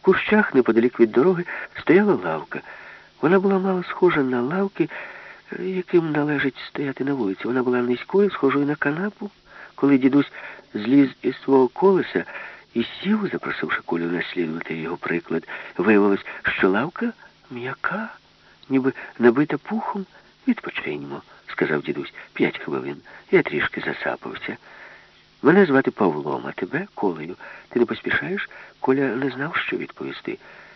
кущах неподалік від дороги стояла лавка. Вона була мало схожа на лавки, яким належить стояти на вулиці. Вона була низькою, схожою на канапу. Коли дідусь зліз із свого колеса і сів, запросивши Колю наслідувати його приклад, виявилось, що лавка м'яка, ніби набита пухом. «Відпочиньмо», — сказав дідусь, 5 хвилин. Я трішки засапався. «Мене звати Павлом, а тебе Колею. Ти не поспішаєш?» Коля не знав, що відповісти.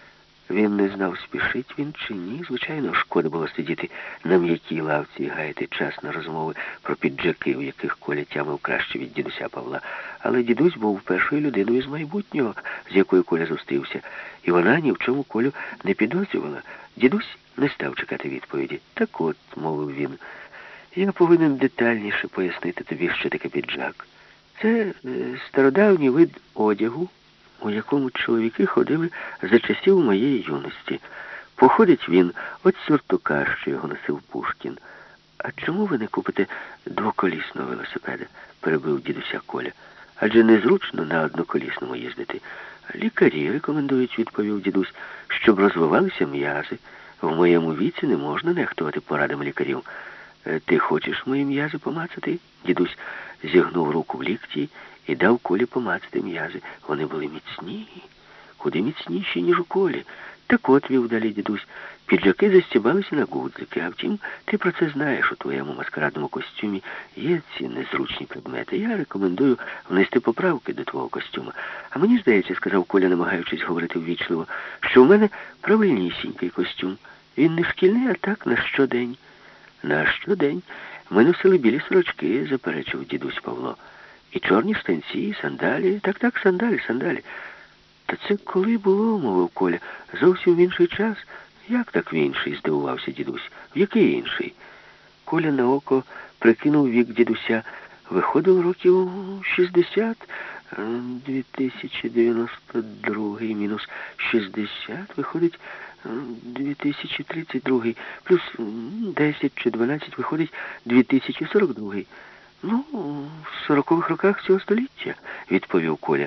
Він не знав, спішить він чи ні. Звичайно, шкода було сидіти на м'якій лавці і гаяти час на розмови про піджаки, у яких Коля тямив краще від дідуся Павла. Але дідусь був першою людиною з майбутнього, з якою Коля зустрівся. І вона ні в чому Колю не підозрювала. Дідусь не став чекати відповіді. «Так от», — мовив він, — «я повинен детальніше пояснити тобі, що таке піджак. Це стародавній вид одягу, у якому чоловіки ходили за часів моєї юності. Походить він від сюртука, що його носив Пушкін». «А чому ви не купите двоколісного велосипеда?» — перебив дідуся Коля. «Адже незручно на одноколісному їздити». «Лікарі рекомендують», — відповів дідусь, — «щоб розвивалися м'язи. В моєму віці не можна нехтувати порадами лікарів». «Ти хочеш мої м'язи помацати?» Дідусь зігнув руку в лікті і дав Колі помацати м'язи. Вони були міцні, куди міцніші, ніж у Колі. «Так от», — вів далі дідусь, — «піджаки застібалися на гудзики. А втім, ти про це знаєш, у твоєму маскарадному костюмі є ці незручні предмети. Я рекомендую внести поправки до твого костюма. А мені здається, — сказав Коля, намагаючись говорити ввічливо, — що в мене правильнісінький костюм. Він не шкільний, а так на щодень». «На щодень ми носили білі сорочки», — заперечив дідусь Павло. «І чорні штанці, і сандалі. Так, сандалі. Та це коли було?» — мовив Коля. «Зовсім в інший час». «Як так в інший?» — здивувався дідусь. «В який інший?» Коля на око прикинув вік дідуся. Виходив років 60, 2092 мінус 60, виходить 2032, плюс 10 чи 12 виходить 2042. «Ну, в 40-х роках цього століття», — відповів Коля.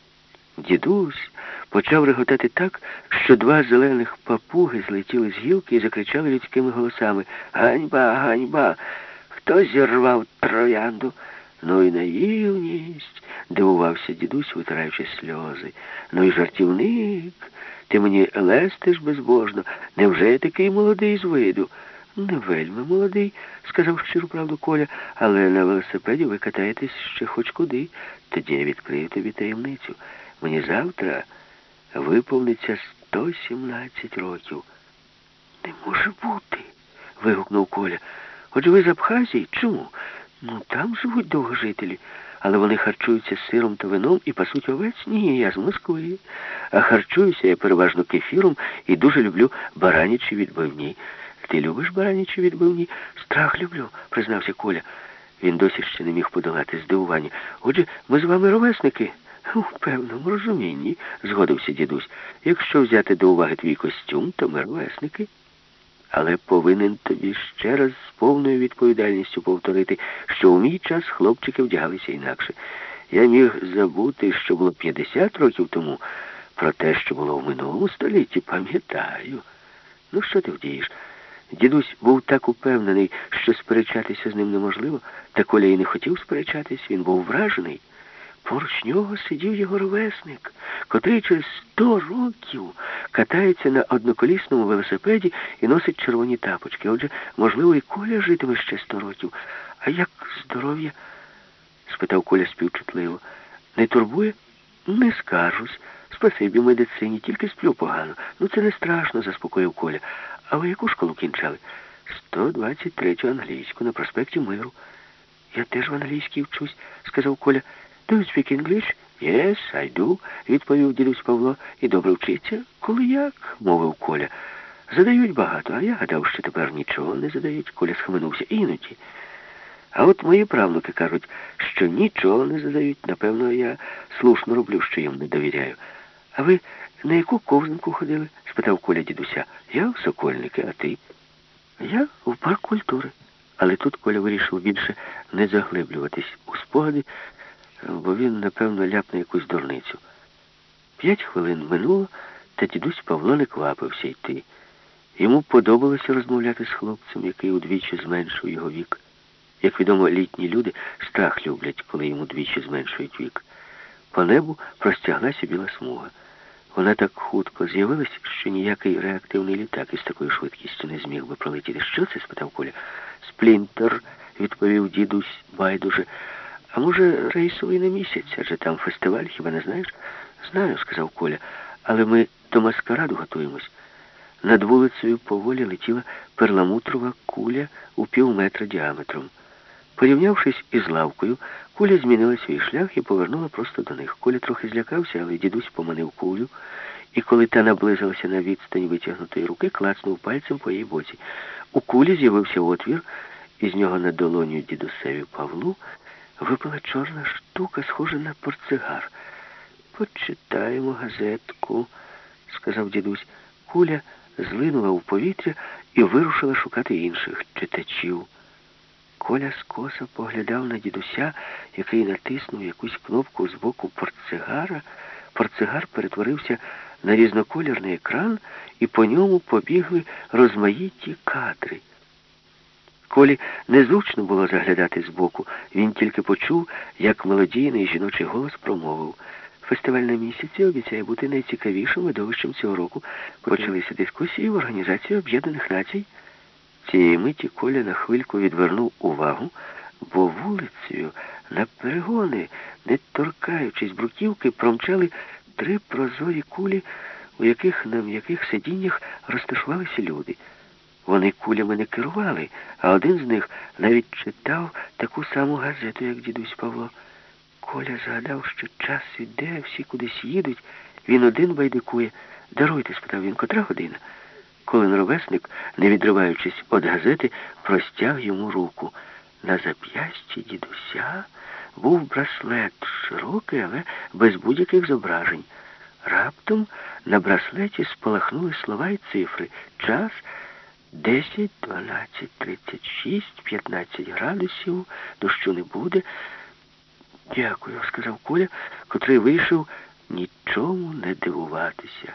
Дідусь почав реготати так, що 2 зелених папуги злетіли з гілки і закричали людськими голосами: «Ганьба, ганьба! Хто зірвав троянду?» «Ну і наївність!» — дивувався дідусь, витираючи сльози. «Ну і жартівник! Ти мені лестиш безбожно. Невже я такий молодий з виду?» «Не вельми молодий», — сказав щиру правду Коля, «але на велосипеді ви катаєтесь ще хоч куди. Тоді я відкрию тобі таємницю. Мені завтра виповниться 117 років». «Не може бути!» — вигукнув Коля. «Отже ви з Абхазії? Чому?» «Ну, там живуть довгожителі. Але вони харчуються сиром та вином і пасуть овець? Ні, я з Москви. А харчуюся я переважно кефіром і дуже люблю баранячі відбивні». «Ти любиш баранячі відбивні?» «Страх люблю», — признався Коля. Він досі ще не міг подолати здивування. «Отже, ми з вами ровесники?» «У певному розумінні», — згодився дідусь. «Якщо взяти до уваги твій костюм, то ми ровесники. Але повинен тобі ще раз з повною відповідальністю повторити, що у мій час хлопчики вдягалися інакше. Я міг забути, що було 50 років тому, про те, що було в минулому столітті, пам'ятаю. Ну, що ти вдієш?» Дідусь був так упевнений, що сперечатися з ним неможливо, та Коля і не хотів сперечатись, він був вражений. Поруч нього сидів його ровесник, котрий через 100 років катається на одноколісному велосипеді і носить червоні тапочки. Отже, можливо, і Коля житиме ще 100 років. «А як здоров'я?» — спитав Коля співчутливо. «Не турбує?» «Не скаржусь. Спасибі медицині, тільки сплю погано». «Ну, це не страшно», — заспокоїв Коля. «А ви яку школу кінчали?» 123-ю англійську на проспекті Миру». «Я теж в англійській вчусь», — сказав Коля. «Do you speak English?» «Yes, I do», — відповів дідусь Павло. «І добре вчиться?» «Коли як?» — мовив Коля. «Задають багато, а я гадав, що тепер нічого не задають». Коля схаменувся. «Іноді. А от мої правнуки кажуть, що нічого не задають. Напевно, я слушно роблю, що їм не довіряю». «А ви на яку ковзанку ходили?» — спитав Коля дідуся. «Я в Сокольники, а ти?» «Я в парк культури». Але тут Коля вирішив більше не заглиблюватись у спогади, бо він, напевно, ляпне якусь дурницю. 5 хвилин минуло, Та дідусь Павло не квапився йти. Йому подобалося розмовляти з хлопцем, який удвічі зменшив його вік. Як відомо, літні люди страх люблять, коли йому двічі зменшують вік. По небу простяглася біла смуга. Вона так хутко з'явилась, що ніякий реактивний літак із такою швидкістю не зміг би пролетіти. «Що це?» – спитав Коля. «Сплінтер», – відповів дідусь байдуже. «А може, рейсовий на місяць? Адже там фестиваль, хіба не знаєш?» «Знаю», – сказав Коля, – «але ми до маскараду готуємось». Над вулицею поволі летіла перламутрова куля у півметра діаметром. Порівнявшись із лавкою, куля змінила свій шлях і повернула просто до них. Коля трохи злякався, але дідусь поманив кулю, і коли та наблизилася на відстань витягнутої руки, клацнув пальцем по її боці. У кулі з'явився отвір, і з нього на долоню дідусеві Павлу випала чорна штука, схожа на портсигар. «Почитаємо газетку», — сказав дідусь. Куля злинула у повітря і вирушила шукати інших читачів. Коля скоса поглядав на дідуся, який натиснув якусь кнопку з боку портсигара. Портсигар перетворився на різнокольорний екран, і по ньому побігли розмаїті кадри. Колі незручно було заглядати збоку. Він тільки почув, як мелодійний жіночий голос промовив: «Фестиваль на місяці обіцяє бути найцікавішим видовищем цього року. Почалися дискусії в Організації Об'єднаних Націй». Цієї миті Коля на хвильку відвернув увагу, бо вулицею на перегони, не торкаючись бруківки, промчали 3 прозорі кулі, у яких на м'яких сидіннях розташувалися люди. Вони кулями не керували, а один з них навіть читав таку саму газету, як дідусь Павло. Коля згадав, що час іде, всі кудись їдуть. Він один байдикує. «Даруйте», – спитав він, – «котра година?» Колин ровесник, не відриваючись від газети, простяг йому руку. На зап'ясті дідуся був браслет, широкий, але без будь-яких зображень. Раптом на браслеті спалахнули слова і цифри. Час 10, 12, 36, 15 градусів, дощу не буде. «Дякую», – сказав Коля, котрий вийшов нічому не дивуватися.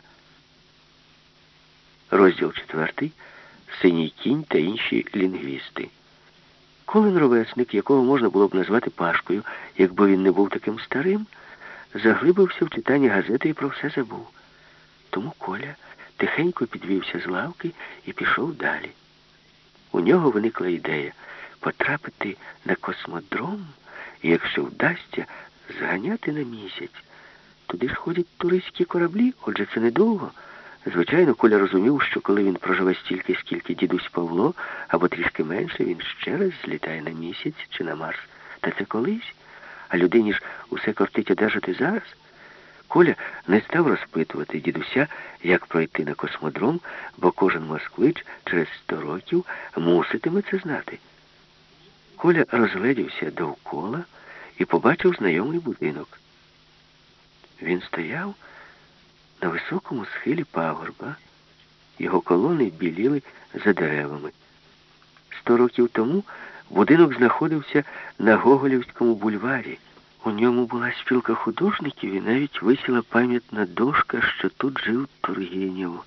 Розділ 4. «Синій кінь та інші лінгвісти». Колин ровесник, якого можна було б назвати Пашкою, якби він не був таким старим, заглибився в читання газети і про все забув. Тому Коля тихенько підвівся з лавки і пішов далі. У нього виникла ідея потрапити на космодром і, якщо вдасться, зганяти на місяць. Туди ж ходять туристські кораблі, отже, це недовго. Звичайно, Коля розумів, що коли він проживе стільки, скільки дідусь Павло, або трішки менше, він ще раз злітає на місяць чи на Марс. Та це колись. А людині ж усе кортить одержати зараз. Коля не став розпитувати дідуся, як пройти на космодром, бо кожен москвич через 100 років муситиме це знати. Коля розгледівся довкола і побачив знайомий будинок. Він стояв на високому схилі пагорба. Його колони біліли за деревами. 100 років тому будинок знаходився на Гоголівському бульварі. У ньому була спілка художників і навіть висіла пам'ятна дошка, що тут жив Тургенєв.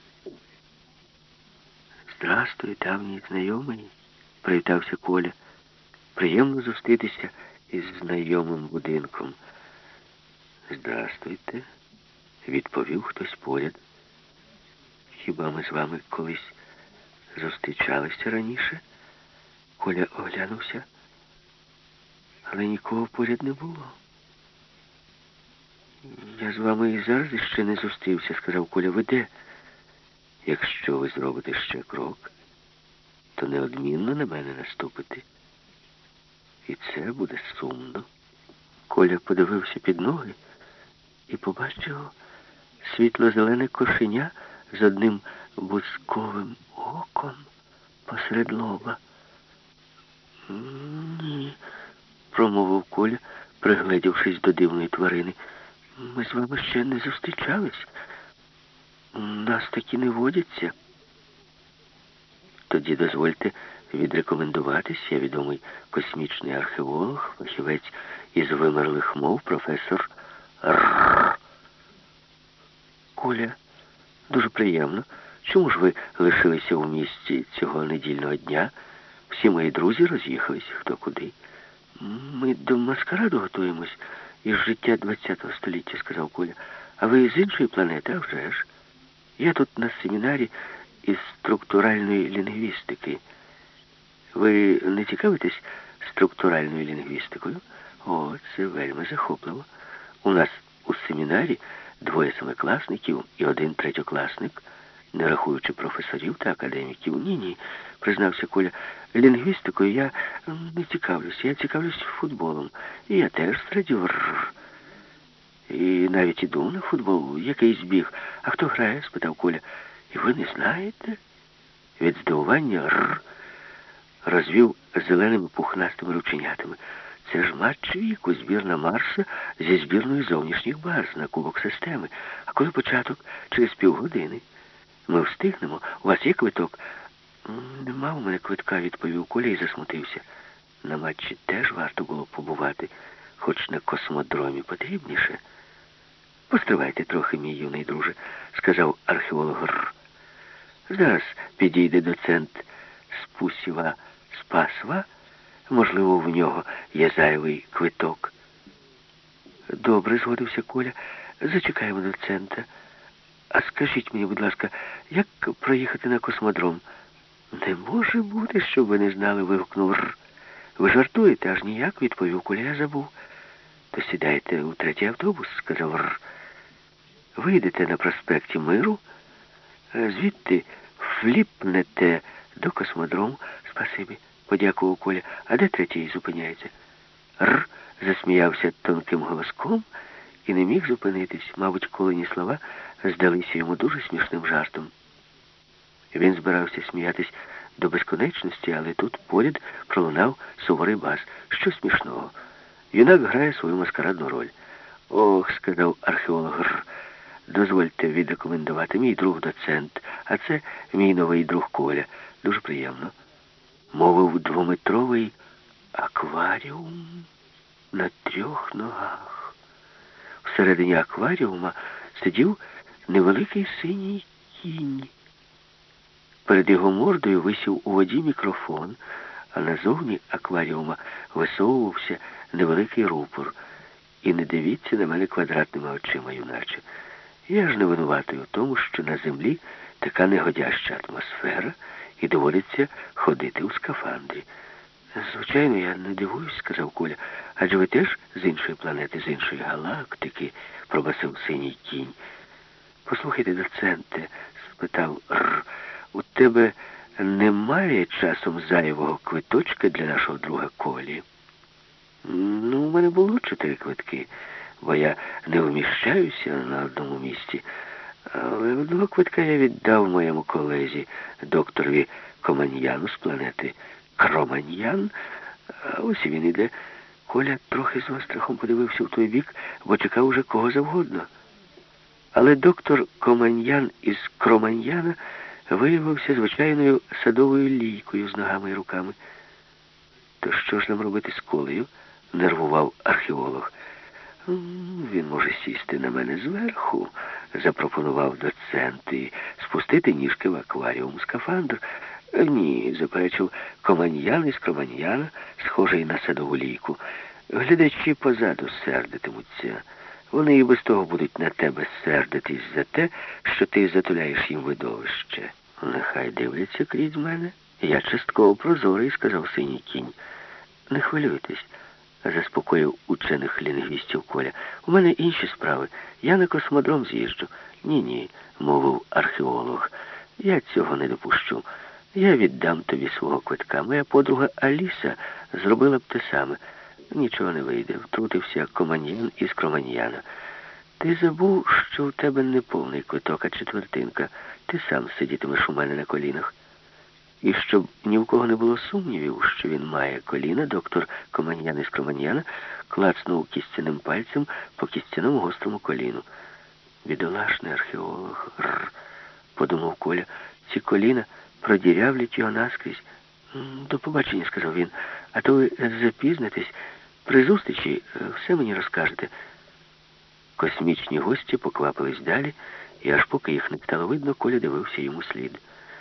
«Здрастуй, давній знайомий», – привітався Коля. «Приємно зустрітися із знайомим будинком». «Здрастуйте», – відповів хтось поряд. «Хіба ми з вами колись зустрічалися раніше?» Коля оглянувся, але нікого поряд не було. «Я з вами і зараз іще не зустрівся», – сказав Коля. «Ви де? Якщо ви зробите ще крок, то неодмінно на мене наступите. І це буде сумно». Коля подивився під ноги і побачив світло-зелене кошеня з одним бузьковим оком посеред лоба. «Ні», – промовив Коля, пригледівшись до дивної тварини. «Ми з вами ще не зустрічались. Нас такі не водяться». «Тоді дозвольте відрекомендуватись. Я відомий космічний археолог, фахівець із вимерлих мов, професор Р. Коля Дуже приємно. Чому ж ви лишилися у місті цього недільного дня? Всі мої друзі роз'їхались хто куди. Ми до маскараду готуємось із життя ХХ століття, сказав Коля. А ви з іншої планети, а вже ж? Я тут на семінарі із структуральної лінгвістики. Ви не цікавитесь структуральною лінгвістикою? О, це вельми захопливо. У нас у семінарі 2 семикласників і 1 третьокласник, не рахуючи професорів та академіків. Ні, признався Коля. Лінгвістикою я не цікавлюся. Я цікавлюсь футболом. І я теж зрадів. І навіть іду на футбол, який збіг. А хто грає? Спитав Коля. І ви не знаєте? Від здивування розвів зеленими пухнастими рученятами. Це ж матч віку, збірна Марса зі збірною зовнішніх баз на Кубок системи. А коли початок? Через півгодини. Ми встигнемо. У вас є квиток? Нема у мене квитка, відповів Коля і засмутився. На матчі теж варто було побувати, хоч на космодромі потрібніше. Постривайте трохи, мій юний друже, сказав археолог. Зараз підійде доцент Спусєва Спасва. Можливо, в нього є зайвий квиток. Добре, згодився Коля. Зачекаємо доцента. А скажіть мені, будь ласка, як проїхати на космодром? Не може бути, щоб ви не знали, вигукнув Р. Ви жартуєте, аж ніяк, відповів Коля, я забув. То сідайте у 3-й автобус, сказав Р. Вийдете на проспекті Миру, звідти фліпнете до космодрому. Спасибі, подякував Коля. А де 3-й зупиняється? Р засміявся тонким голоском і не міг зупинитись. Мабуть, Колині слова здалися йому дуже смішним жартом. Він збирався сміятись до безконечності, але тут поряд пролунав суворий бас. Що смішного? Юнак грає свою маскарадну роль. Ох, сказав археолог Р. Дозвольте відрекомендувати, мій друг доцент, а це мій новий друг Коля. Дуже приємно. Мовив 2-метровий акваріум на 3 ногах. Всередині акваріума сидів невеликий синій кінь. Перед його мордою висів у воді мікрофон, а назовні акваріума висовувався невеликий рупор. І не дивіться на мене квадратними очима, юначе. Я ж не винуватий у тому, що на землі така негодяща атмосфера і доводиться ходити у скафандрі. Звичайно, я не дивуюсь, сказав Коля. Адже ви теж з іншої планети, з іншої галактики, пробасив синій кінь. Послухайте, доценте, спитав Р, у тебе немає часом зайвого квиточка для нашого друга Колі? Ну, у мене було 4 квитки, бо я не вміщаюся на одному місці. Але одного квитка я віддав моєму колезі, докторові Команьяну з планети Кроманьян. А ось він іде. Коля трохи з острахом подивився в той бік, бо чекав уже кого завгодно. Але доктор Команьян із Кроманьяна виявився звичайною садовою лійкою з ногами і руками. То що ж нам робити з Колею? Нервував археолог. Він може сісти на мене зверху, запропонував доцент, і спустити ніжки в акваріум скафандр. Ні, заперечив Команьян із Кроманьяна, схожий на садову лійку. Глядачі позаду сердитимуться. Вони і без того будуть на тебе сердитись за те, що ти затуляєш їм видовище. Нехай дивляться крізь мене. Я частково прозорий, сказав синій кінь. Не хвилюйтесь, заспокоїв учених лінгвістів Коля. У мене інші справи. Я на космодром з'їжджу. Ні, мовив археолог. Я цього не допущу. Я віддам тобі свого квитка. Моя подруга Аліса зробила б те саме. Нічого не вийде, втрутився Команьян із Кроманьяна. Ти забув, що у тебе не повний квиток, а четвертинка. Ти сам сидітимеш у мене на колінах. І щоб ні в кого не було сумнівів, що він має коліна, доктор Команьян із Кроманьяна клацнув кістяним пальцем по кістяному гострому коліну. Бідолашний археолог, подумав Коля, ці коліна продірявлять його наскрізь. До побачення, сказав він, а то ви запізнитесь. При зустрічі все мені розкажете. Космічні гості поквапились далі І аж поки їх не стало видно, Коля дивився йому слід.